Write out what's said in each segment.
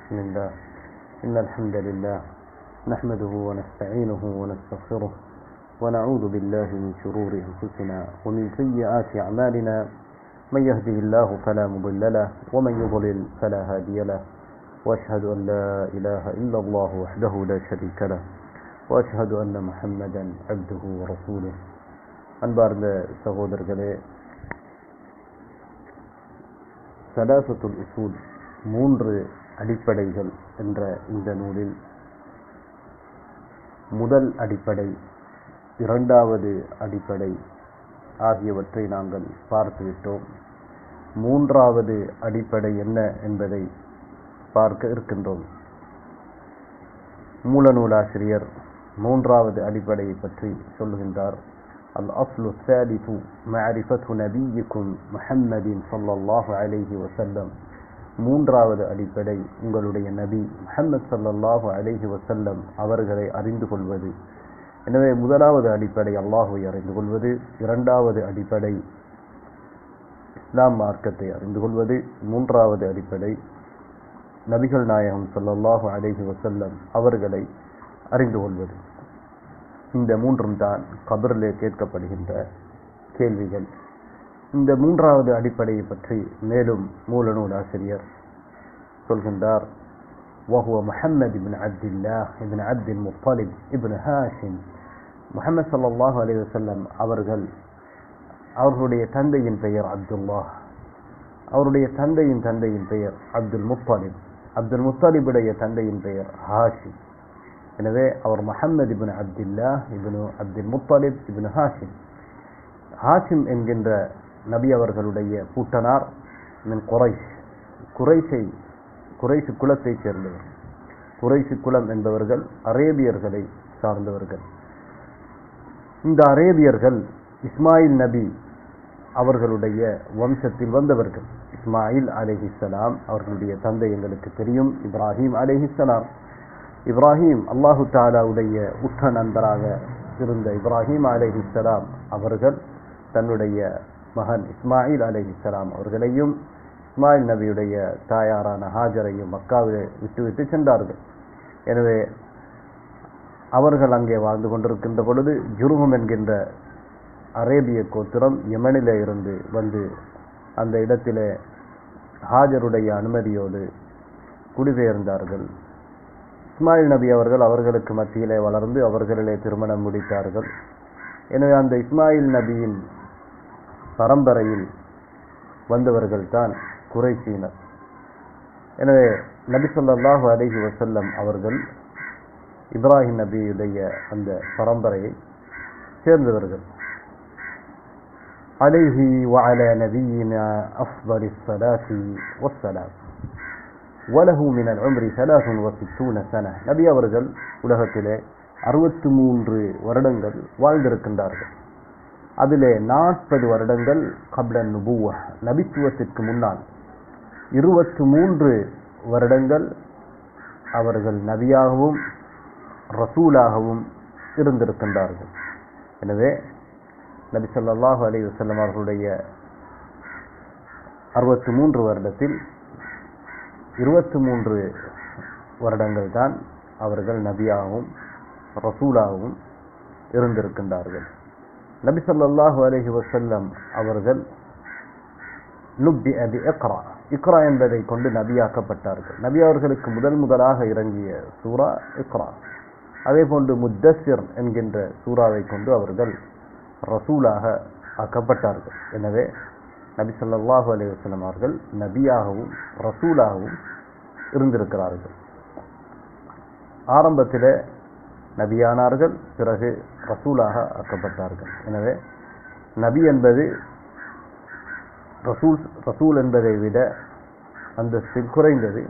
بسم الله إن الحمد لله نحمده ونستعينه ونستغفره ونعوذ بالله من شرور أنفسنا ومن سيئات أعمالنا من يهده الله فلا مضل له ومن يضلل فلا هادي له وأشهد أن لا إله إلا الله وحده لا شريك له وأشهد أن محمدا عبده ورسوله அன்பார்ந்த சகோதரர்களே, சலாசத்துல் உசூல், மூன்று அடிப்படைகள் என்ற இந்த நூலில் முதல் அடிப்படை, இரண்டாவது அடிப்படை ஆகியவற்றை நாங்கள் பார்த்துவிட்டோம். மூன்றாவது அடிப்படை என்ன என்பதை பார்க்க இருக்கின்றோம். மூலநூலாசிரியர் மூன்றாவது அடிப்படையை பற்றி சொல்லுகின்றார். الأصل الثالث معرفة نبيكم محمد صلى الله عليه وسلم. மூன்றாவது அடிப்படை உங்களுடைய நபி முஹம்மது ஸல்லல்லாஹு அலைஹி வஸல்லம் அவர்களை அறிந்து கொள்வது. எனவே முதலாவது அடிப்படை அல்லாஹ்வை அறிந்து கொள்வது, இரண்டாவது அடிப்படை இஸ்லாம் மார்க்கத்தை அறிந்து கொள்வது, மூன்றாவது அடிப்படை நபிகள் நாயகம் ஸல்லல்லாஹு அலைஹி வஸல்லம் அவர்களை அறிந்து கொள்வது. இந்த மூன்றும் தான் கபரிலே கேட்கப்படுகின்ற கேள்விகள். இந்த மூன்றாவது அடிப்படையை பற்றி மேலும் மூலநூல் ஆசிரியர் சொல்கின்றார். وهو محمد بن عبد الله بن عبد المطلب ابن هاشم. முஹம்மது ஸல்லல்லாஹு அலைஹி வஸல்லம் அவர்களுடைய தந்தையின் பெயர் அப்துல்லாஹ், அவருடைய தந்தையின் பெயர் அப்துல் முத்தலிப், அப்துல் முத்தலிபுடைய தந்தையின் பெயர் ஹாஷிம். எனவே அவர் முஹம்மது இப்னு அப்துல்லாஹ் இப்னு அப்துல் முத்தலிப் இப்னு ஹாஷிம். ஹாஷிம் என்கின்ற நபி அவர்களுடைய பூட்டனார் மின் குரைஷ், குரைஷ் குலத்தைச் சேர்ந்தவர். குரைஷ் குலம் என்பவர்கள் அரேபியர்களை சார்ந்தவர்கள். இந்த அரேபியர்கள் இஸ்மாயில் நபி அவர்களுடைய வம்சத்தில் வந்தவர்கள். இஸ்மாயில் அலைஹிஸ்ஸலாம் அவர்களுடைய தந்தை எங்களுக்கு தெரியும், இப்ராஹிம் அலைஹிஸ்ஸலாம். இப்ராஹிம் அல்லாஹு தஆலாவுடைய உற்ற நண்பராக இருந்த இப்ராஹிம் அலைஹிஸ்ஸலாம் அவர்கள் தன்னுடைய மகன் இஸ்மாயில் அலைஹிஸ்ஸலாம் அவர்களையும் இஸ்மாயில் நபியுடைய தாயாரான ஹாஜரையும் மக்காவிலே விட்டுவிட்டு சென்றார்கள். எனவே அவர்கள் அங்கே வாழ்ந்து கொண்டிருக்கின்ற பொழுது ஜுர்ஹும் என்கின்ற அரேபிய கோத்திரம் யமனிலே இருந்து வந்து அந்த இடத்திலே ஹாஜருடைய அனுமதியோடு குடிபெயர்ந்தார்கள். இஸ்மாயில் நபி அவர்கள் அவர்களுக்கு மத்தியிலே வளர்ந்து அவர்களிலே திருமணம் முடித்தார்கள். எனவே அந்த இஸ்மாயில் நபியின் பரம்பரையில் வந்தவர்கள் தான் குறைஷியினர். எனவே நபி ஸல்லல்லாஹு அலைஹி வஸல்லம் அவர்கள் இப்ராஹிம் நபியுடைய அந்த பரம்பரையை சேர்ந்தவர்கள். அலைஹி வஅலா நபியினா அஃதலிஸ் ஸலாத்தி வஸ்ஸலாம் வலஹு மினல் உம்ரி 63 சன. நபி அவர்கள் உலகத்திலே 63 வருடங்கள் வாழ்ந்திருக்கின்றார்கள். அதிலே 40 வருடங்கள் கப்ல நுபுவா, நபித்துவத்திற்கு முன்னால், 23 வருடங்கள் அவர்கள் நபியாகவும் ரசூலாகவும் இருந்திருக்கின்றார்கள். எனவே நபி ஸல்லல்லாஹு அலைஹி வஸல்லம் அவர்களுடைய 63 வருடத்தில் 23 வருடங்கள் தான் அவர்கள் நபியாகவும் ரசூலாகவும் இருந்திருக்கின்றார்கள். நபி ஸல்லல்லாஹு அலைஹி வஸல்லம் அவர்கள் நுப்பிஅ பிஇக்ரா, இக்ரா என்பதை கொண்டு நபியாக்கப்பட்டார்கள். நபி அவர்களுக்கு முதலாக இறங்கிய சூரா இக்ரா. அதே போன்று முத்தஸ்ஸிர் என்கின்ற சூறாவை கொண்டு அவர்கள் ரசூலாக ஆக்கப்பட்டார்கள். எனவே நபி ஸல்லல்லாஹு அலைஹி வஸல்லம் அவர்கள் நபியாகவும் ரசூலாகவும் இருந்திருக்கிறார்கள். ஆரம்பத்தில் நபியானார்கள், பிறகு ரசூலாக ஆக்கப்பட்டார்கள். எனவே நபி என்பது ரசூல் என்பதை விட அந்தஸ்தில் குறைந்தது.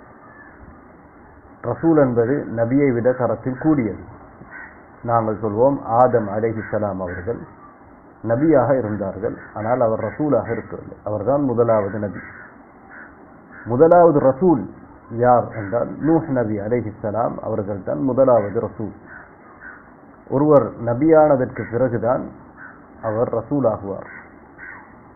ரசூல் என்பது நபியை விட தரத்தில் கூடியது. நாங்கள் சொல்வோம், ஆதம் அலைஹிஸ்ஸலாம் அவர்கள் நபியாக இருந்தார்கள், ஆனால் அவர் ரசூலாக இருக்கவில்லை. அவர்தான் முதலாவது நபி. முதலாவது ரசூல் யார் என்றால் நூஹ் நபி அலைஹிஸ்ஸலாம் அவர்கள் தான் முதலாவது ரசூல். ஒருவர் நபியானதற்கு பிறகுதான் அவர் ரசூல் ஆகுவார்.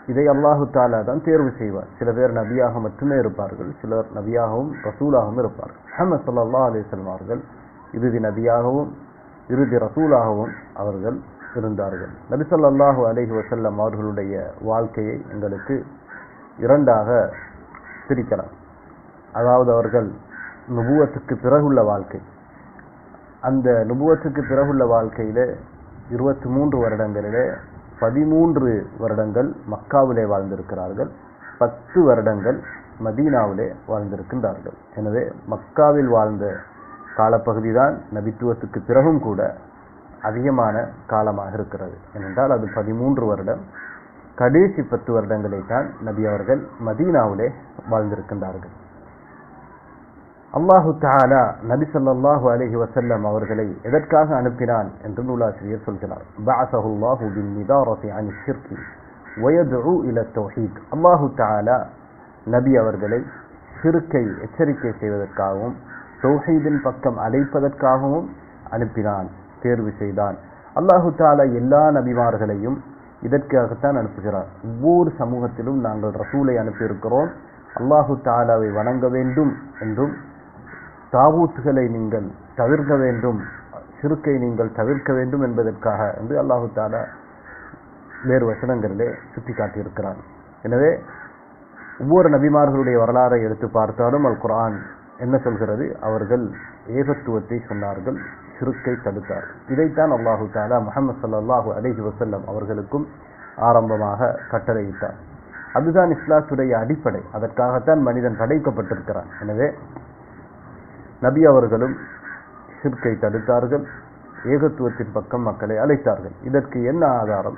இதை அல்லாஹு தாலா தான் தேர்வு செய்வார். சில பேர் நபியாக மட்டுமே இருப்பார்கள், சிலர் நபியாகவும் ரசூலாகவும் இருப்பார்கள். முஹம்மது ஸல்லல்லாஹு அலைஹி வஸல்லம் அவர்கள் இறுதி நபியாகவும் இறுதி ரசூலாகவும் அவர்கள் இருந்தார்கள். நபி ஸல்லல்லாஹு அலைஹி வஸல்லம் அவர்களுடைய வாழ்க்கையை எங்களுக்கு இரண்டாக பிரிக்கலாம். அதாவது அவர்கள் நுபுவத்துக்கு பிறகுள்ள வாழ்க்கை, அந்த நுபுவத்துக்கு பிறகுள்ள வாழ்க்கையிலே 23 வருடங்களிலே 13 வருடங்கள் மக்காவிலே வாழ்ந்திருக்கிறார்கள், 10 வருடங்கள் மதீனாவிலே வாழ்ந்திருக்கின்றார்கள். எனவே மக்காவில் வாழ்ந்த காலப்பகுதி தான் நபித்துவத்துக்கு பிறகும் கூட அதிகமான காலமாக இருக்கிறது. ஏனென்றால் அது 13 வருடம். கடைசி 10 வருடங்களை தான் நபி அவர்கள் மதீனாவிலே வாழ்ந்திருக்கின்றார்கள். அல்லாஹு தஆலா நபி ஸல்லல்லாஹு அலைஹி வஸல்லம் அவர்களை எதற்காக அனுப்பினான் என்று நூலாசிரியர் சொல்கிறார். பஅஸஹுல்லாஹு பின்னிதாரத்தி அனிஷ் ஷிர்கி வயதுஉ இலா தௌஹீத். அல்லாஹு தஆலா நபி அவர்களை ஷிர்க்கை எச்சரிக்கை செய்வதற்காகவும் தௌஹீதின் பக்கம் அழைப்பதற்காகவும் அனுப்பினான், தேர்வு செய்தான். அல்லாஹு தஆலா எல்லா நபிமார்களையும் இதற்காகத்தான் அனுப்புகிறார். ஒவ்வொரு சமூகத்திலும் நாங்கள் ரசூலை அனுப்பியிருக்கிறோம், அல்லாஹு தஆலாவை வணங்க வேண்டும் என்றும் தாவூத்துகளை நீங்கள் தவிர்க்க வேண்டும், ஷிர்க்கை நீங்கள் தவிர்க்க வேண்டும் என்பதற்காக என்று அல்லாஹு தஆலா வேறு வசனங்களிலே சுட்டிக்காட்டியிருக்கிறார். எனவே ஒவ்வொரு நபிமார்களுடைய வரலாறை எடுத்து பார்த்தாலும் அல் குர்ஆன் என்ன சொல்கிறது? அவர்கள் ஏகத்துவத்தை சொன்னார்கள், ஷிர்க்கை தடுத்தார்கள். இதைத்தான் அல்லாஹு தஆலா முஹம்மது ஸல்லல்லாஹு அலைஹி வஸல்லம் அவர்களுக்கும் ஆரம்பமாக கட்டளையிட்டார். அதுதான் இஸ்லாத்துடைய அடிப்படை. அதற்காகத்தான் மனிதன் படைக்கப்பட்டிருக்கிறான். எனவே நபி அவர்களும் ஷிர்க்கை தடுத்தார்கள், ஏகத்துவத்தின் பக்கம் மக்களை அழைத்தார்கள். இதற்கு என்ன ஆதாரம்?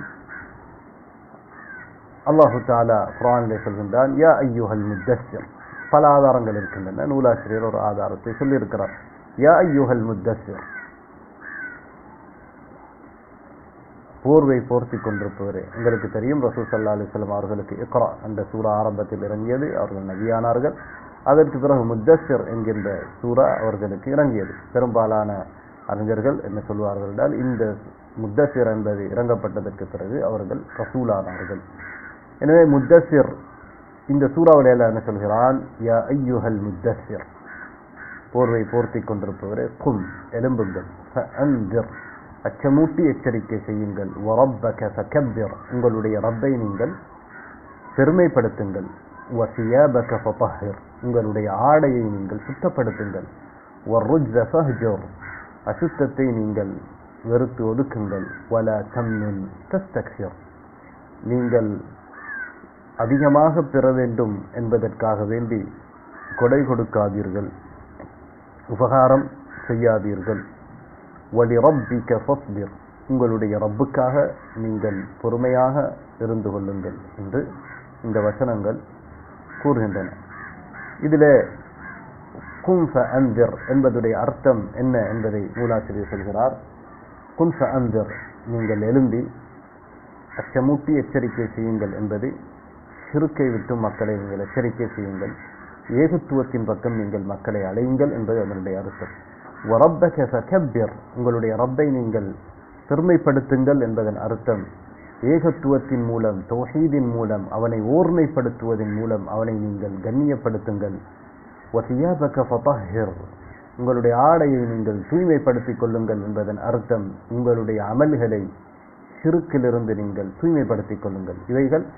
அல்லாஹு தஆலா குர்ஆனிலே சொல்கின்றான், யா அய்யுஹல் முத்தஸ்ஸிர். பல ஆதாரங்கள் இருக்கின்றன. நூலாசிரியர் ஒரு ஆதாரத்தை சொல்லியிருக்கிறார். யா அய்யுஹல் முத்தஸ்ஸிர், போர்வை போர்த்தி கொண்டிருப்பவரே. உங்களுக்கு தெரியும், ரசூல் ஸல்லல்லாஹு அலைஹி வஸல்லம் அவர்களுக்கு இக்ரா என்ற சூரா ஆரம்பத்தில் இறங்கியது, அவர்கள் நபியானார்கள். அதற்கு பிறகு முத்தஸ்ஸிர் என்கின்ற சூரா அவர்களுக்கு இறங்கியது. பெரும்பாலான அறிஞர்கள் என்ன சொல்வார்கள் என்றால், இந்த முத்தஸ்ஸிர் என்பது இறங்கப்பட்டதற்கு பிறகு அவர்கள் ரசூலானார்கள். எனவே முத்தஸ்ஸிர் இந்த சூறாவிலே என்ன சொல்கிறான்? யா அய்யுஹல் முத்தஸ்ஸிர், போர்வை போர்த்தி கொண்டிருப்பவரே, கும் எழும்புங்கள், ஃபஅன்திர் அச்சமூட்டி எச்சரிக்கை செய்யுங்கள், வரப்பக ஃபகப்பிர் உங்களுடைய ரப்பை நீங்கள் பெருமைப்படுத்துங்கள், வசியாபக ஃபதஹிர் உங்களுடைய ஆடையை நீங்கள் சுத்தப்படுத்துங்கள், வர்ருஜ்ஸ ஃபஹ்ஜுர் அசுத்தத்தை நீங்கள் வெறுத்து ஒதுக்குங்கள், வலா தம்னுன் தஸ்தக்ஸிர் நீங்கள் அதிகமாக பெற வேண்டும் என்பதற்காக வேண்டி கொடை கொடுக்காதீர்கள், உபகாரம் செய்யாதீர்கள், வலிரப்பிக ஃபஸ்பிர் உங்களுடைய ரப்புக்காக நீங்கள் பொறுமையாக இருந்து கொள்ளுங்கள் என்று இந்த வசனங்கள் கூறுகின்றன. இதிலே குன் ஃபஅன்திர் என்பதுடைய அர்த்தம் என்ன என்பதை நூலாசிரியர் சொல்கிறார். குன் ஃபஅன்திர் நீங்கள் எழும்பி அச்சமூட்டி எச்சரிக்கை செய்யுங்கள் என்பது ஷிர்க்கை விட்டு மக்களை நீங்கள் எச்சரிக்கை செய்யுங்கள், ஏகத்துவத்தின் பக்கம் நீங்கள் மக்களை அழையுங்கள் என்பது அதனுடைய அர்த்தம். வரப்பக ஃபகப்பிர் உங்களுடைய ரப்பை நீங்கள் பெருமைப்படுத்துங்கள் என்பதன் அர்த்தம் ஏகத்துவத்தின் மூலம், தௌஹீதின் மூலம், அவனை ஓர்மைப்படுத்துவதன் மூலம் அவனை நீங்கள் கண்ணியப்படுத்துங்கள். வசியாபக ஃபதஹிர் உங்களுடைய ஆடையை நீங்கள் தூய்மைப்படுத்திக் கொள்ளுங்கள் என்பதன் அர்த்தம் உங்களுடைய அமல்களை ஷிர்க்கிலிருந்து நீங்கள் தூய்மைப்படுத்திக் கொள்ளுங்கள். இவைகள்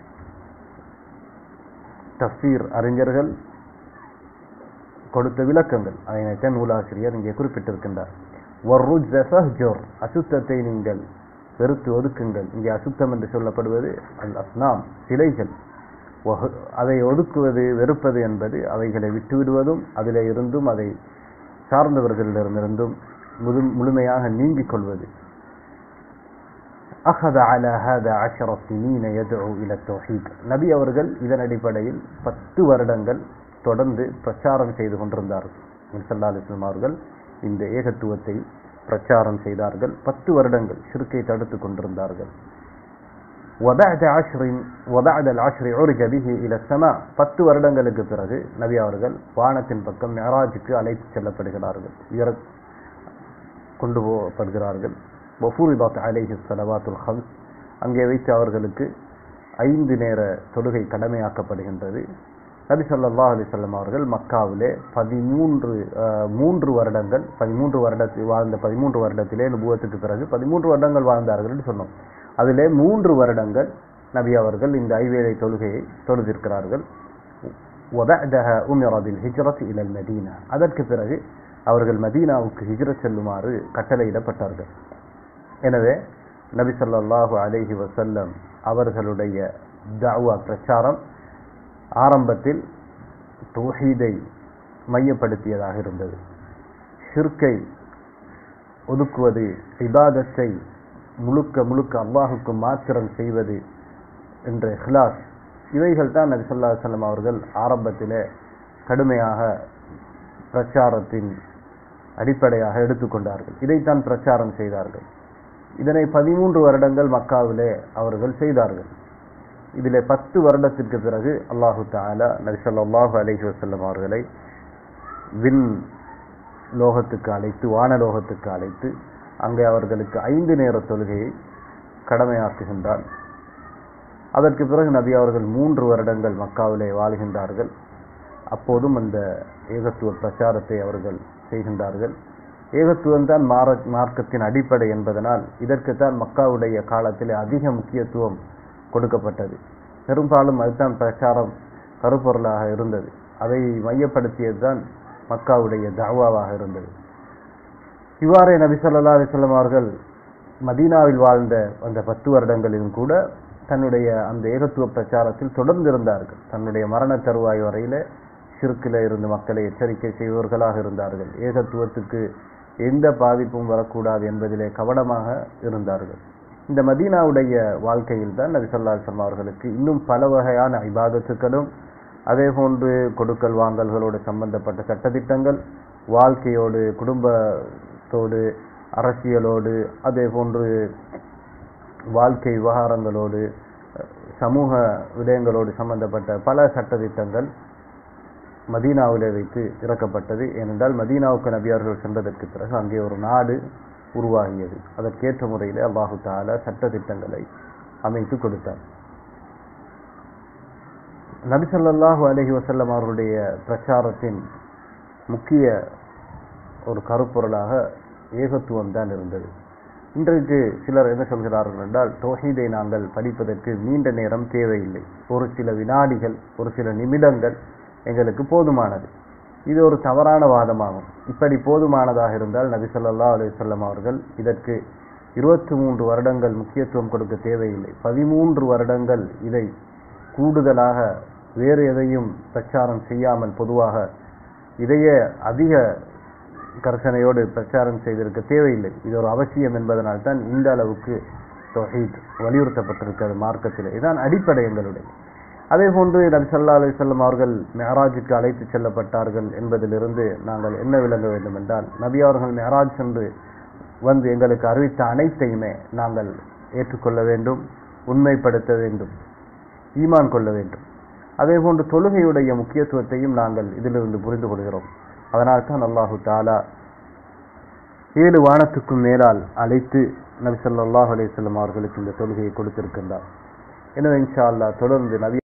தஃசீர் அறிஞர்கள் கொடுத்த விளக்கங்கள். அதனைத்தான் நூலாசிரியர் இங்கே குறிப்பிட்டிருக்கின்றார். வர்ருஜ்ஸ ஃபஹ்ஜுர் அசுத்தத்தை நீங்கள் வெறுத்து ஒதுக்குங்கள். இங்கே அசுத்தம் என்று சொல்லப்படுவது அல் அஸ்னாம் சிலைகள். அதை ஒதுக்குவது வெறுப்பது என்பது அவைகளை விட்டுவிடுவதும் அதிலே இருந்தும் அதை சார்ந்தவர்களிடமிருந்தும் முழுமையாக நீங்கிக் கொள்வது. அஹத அலா ஹாதா 10 சினீன யதுஉ இலா தௌஹீத் நபி அவர்கள் இதன் அடிப்படையில் 10 வருடங்கள் தொடர்ந்து பிரச்சாரம் செய்து கொண்டிருந்தார்கள். ஸல்லல்லாஹு அலைஹி வஸல்லம் அவர்கள் இந்த ஏகத்துவத்தை பிரச்சாரம் செய்தார்கள். 10 வருடங்கள் ஷிர்க்கை தடுத்துக் கொண்டிருந்தார்கள். وبعد العشر عرج به الى السماء 10 வருடங்களுக்கு பிறகு நபி அவர்கள் வானத்தின் பக்கம் மிஅராஜுக்கு அழைத்து செல்லப்படுகிறார்கள், கொண்டு போகப்படுகிறார்கள். وفرضت عليه الصلوات الخمس அங்கே வைத்து அவர்களுக்கு 5 நேர தொழுகை கடமையாக்கப்படுகின்றது. நபி ஸல்லல்லாஹு அலைஹி வஸல்லம் அவர்கள் மக்காவிலே 13 வருடங்கள் 13 வருடத்திலே நுபுவத்துக்கு பிறகு 13 வருடங்கள் வாழ்ந்தார்கள் என்று சொன்னோம். அதிலே 3 வருடங்கள் நபி அவர்கள் இந்த ஐவேளை தொழுகையை தொழுதிருக்கிறார்கள். وَبَعْدَهَا أُمِرَ بِالْهِجْرَةِ إِلَى الْمَدِينَةِ அதற்கு பிறகு அவர்கள் மதீனாவுக்கு ஹிஜ்ரத் செல்லுமாறு கட்டளையிடப்பட்டார்கள். எனவே நபி ஸல்லல்லாஹு அலைஹி வஸல்லம் அவர்களுடைய தஅவா பிரச்சாரம் ஆரம்பத்தில் தௌஹீதை மையப்படுத்தியதாக இருந்தது. ஷிர்கை ஒதுக்குவது, இபாதத்தை முழுக்க அல்லாஹுக்கு மாத்திரம் செய்வது என்ற இஹ்லாஸ், இவைகள் தான் நபி ஸல்லல்லாஹு அலைஹி வஸல்லம் அவர்கள் ஆரம்பத்திலே கடுமையாக பிரச்சாரத்தின் அடிப்படையாக எடுத்துக்கொண்டார்கள். இதைத்தான் பிரச்சாரம் செய்தார்கள். இதனை 13 வருடங்கள் மக்காவிலே அவர்கள் செய்தார்கள். இதிலே 10 வருடத்திற்கு பிறகு அல்லாஹு தஆலா நபி ஸல்லல்லாஹு அலைஹி வஸல்லம் அவர்களை விண் லோகத்துக்கு அழைத்து, வானலோகத்துக்கு அழைத்து, அங்கே அவர்களுக்கு 5 நேர தொழுகையை கடமையாக்குகின்றார். அதற்கு பிறகு நபி அவர்கள் 3 வருடங்கள் மக்காவிலே வாழ்கின்றார்கள். அப்போதும் அந்த ஏகத்துவ பிரச்சாரத்தை அவர்கள் செய்கின்றார்கள். ஏகத்துவம்தான் மார்க்கத்தின் அடிப்படை என்பதனால் இதற்குத்தான் மக்காவுடைய காலத்திலே அதிக முக்கியத்துவம் கொடுக்கப்பட்டது. பெரும்பாலும் அதுதான் பிரச்சாரம் கருப்பொருளாக இருந்தது. அதை மையப்படுத்தியது தான் மக்காவுடைய தஅவாவாக இருந்தது. இவ்வாறே நபி ஸல்லல்லாஹு அலைஹி வஸல்லம் அவர்கள் மதீனாவில் வாழ்ந்த அந்த 10 வருடங்களிலும் கூட தன்னுடைய அந்த ஏகத்துவ பிரச்சாரத்தில் தொடர்ந்து இருந்தார்கள். தன்னுடைய மரண தருவாய் வரையிலே ஷிர்கில் இருந்து மக்களை எச்சரிக்கை செய்வர்களாக இருந்தார்கள். ஏகத்துவத்துக்கு எந்த பாதிப்பும் வரக்கூடாது என்பதிலே கவனமாக இருந்தார்கள். இந்த மதீனாவுடைய வாழ்க்கையில் தான் நபி ஸல்லல்லாஹு அலைஹி வஸல்லம் அவர்களுக்கு இன்னும் பல வகையான இபாதத்துக்களும், அதே போன்று கொடுக்கல் வாங்கல்களோடு சம்பந்தப்பட்ட சட்டதிட்டங்கள், வாழ்க்கையோடு, குடும்பத்தோடு, அரசியலோடு, அதே போன்று வாழ்க்கை விவகாரங்களோடு, சமூக விடயங்களோடு சம்பந்தப்பட்ட பல சட்டதிட்டங்கள் மதீனாவிலே வைத்து இறக்கப்பட்டது. ஏனென்றால் மதீனாவுக்கு நபி அவர்கள் சென்றதற்கு பிறகு அங்கே ஒரு நாடு உருவாகியது. அதற்கேற்ற முறையில் அல்லாஹு தஆலா சட்டதிட்டங்களை அமைத்து கொடுத்தார். நபி ஸல்லல்லாஹு அலைஹி வஸல்லம் அவருடைய பிரச்சாரத்தின் முக்கிய ஒரு கருப்பொருளாக ஏகத்துவம் தான் இருந்தது. இன்றைக்கு சிலர் என்ன சொல்கிறார்கள் என்றால், தௌஹீதை நாங்கள் படிப்பதற்கு நீண்ட நேரம் தேவையில்லை, ஒரு சில வினாடிகள், ஒரு சில நிமிடங்கள் எங்களுக்கு போதுமானது. இது ஒரு தவறான வாதமாகும். இப்படி போதுமானதாக இருந்தால் நபி ஸல்லல்லாஹு அலைஹி வஸல்லம் அவர்கள் இதற்கு 23 வருடங்கள் முக்கியத்துவம் கொடுக்க தேவையில்லை. 13 வருடங்கள் இதை கூடுதலாக வேறு எதையும் பிரச்சாரம் செய்யாமல் பொதுவாக இதையே அதிக கர்சனையோடு பிரச்சாரம் செய்திருக்க தேவையில்லை. இது ஒரு அவசியம் என்பதனால் தான் இந்த அளவுக்கு தௌஹீத் வலியுறுத்தப்பட்டிருக்கிறது மார்க்கத்தில். இதுதான் அடிப்படை எங்களுடைய. அதே போன்று நபி ஸல்லல்லாஹு அலைஹி வஸல்லம் அவர்கள் மிஅராஜுக்கு அழைத்து செல்லப்பட்டார்கள் என்பதிலிருந்து நாங்கள் என்ன விளங்க வேண்டும் என்றால், நபி அவர்கள் மிஅராஜ் சென்று வந்து எங்களுக்கு அறிவித்த அனைத்தையுமே நாங்கள் ஏற்றுக்கொள்ள வேண்டும், உண்மைப்படுத்த வேண்டும், ஈமான் கொள்ள வேண்டும். அதே போன்று தொழுகையுடைய முக்கியத்துவத்தையும் நாங்கள் இதிலிருந்து புரிந்து கொள்கிறோம். அதனால் தான் அல்லாஹு தஆலா 7 வானத்துக்கும் மேலால் அழைத்து நபி ஸல்லல்லாஹு அலைஹி வஸல்லம் அவர்களுக்கு இந்த தொழுகையை கொடுத்திருக்கின்றார். எனவே இன்ஷா அல்லாஹ் தொடர்ந்து நபி